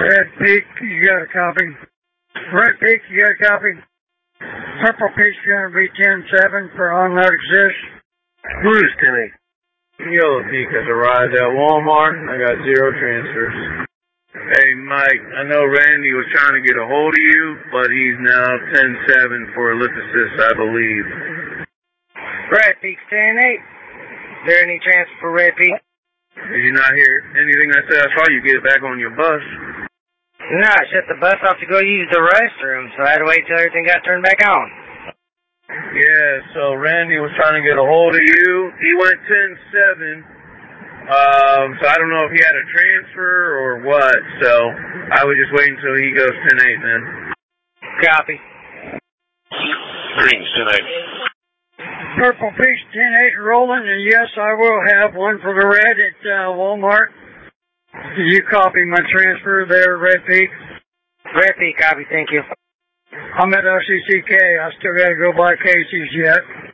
Red Peak, you got a copy. Red Peak, you got a copy. Purple Peak's gonna be 10-7 for on not exist. Who's 10-8? Yellow Peak has arrived at Walmart. I got 0 transfers. Hey, Mike, I know Randy was trying to get a hold of you, but he's now 10-7 for ellipsis, I believe. Red Peak's 10-8. Is there any transfer for Red Peak? Did you not hear anything I said? I saw you get back on your bus. No, I shut the bus off to go use the restroom, so I had to wait till everything got turned back on. Yeah, so Randy was trying to get a hold of you. He went 10-7. So I don't know if he had a transfer or what, so I would just wait until he goes 10-8, man. Copy. Green's 10-8. Purple Peak's 10-8 rolling, and yes, I will have one for the red at Walmart. You copy my transfer there, Red Peak? Red Peak, copy, thank you. I'm at OCCK. I still got to go by Casey's yet.